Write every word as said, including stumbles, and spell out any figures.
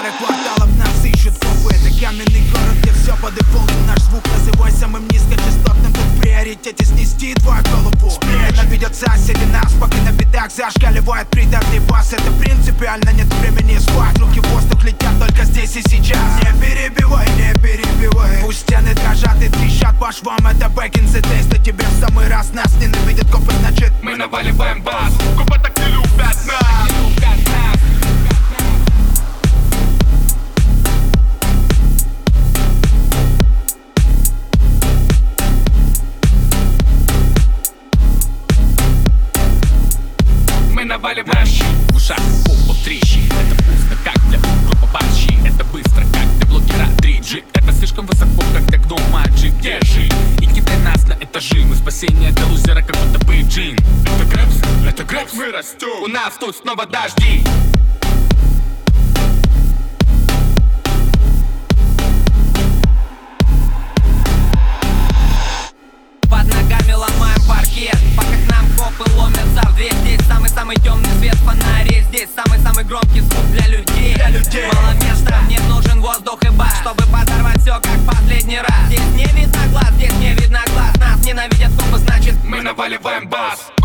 пары кварталов нас ищут копы. Это каменный город, где все по дефолту. Наш звук называй самым низкочастотным. Тут в приоритете снести твою голову. Ненавидят соседи нас, пока на бедах зашкаливает придатный бас. Это принципиально, нет времени спать. Руки в воздух летят только здесь и сейчас. Не перебивай, не перебивай. Пусть стены дрожат и трещат по швам. Это back in the days, на тебе в самый раз. Нас ненавидят копы, значит мы наваливаем бас. Копы так не любят нас. Мы наваливаем щи, в ушах попу трещи. Это вкусно, как для группы борщи. Это быстро, как для блогера три джи. Это слишком высоко, как для гнома джи. Держи и кидай нас на этажи. Мы спасение для лузера, как будто бы джин. Это грэпс, это грэпс, мы растем. У нас тут снова дожди. Под ногами ломаем паркет, пока к нам копы ломятся в дверь. Здесь самый-самый темный свет фонарей. Здесь самый-самый громкий звук для людей. Для людей. Мало места, мне нужен воздух и бас, чтобы подорвать все как последний раз. Здесь не видно глаз, здесь не видно глаз. Нас ненавидят копы, значит мы наваливаем бас.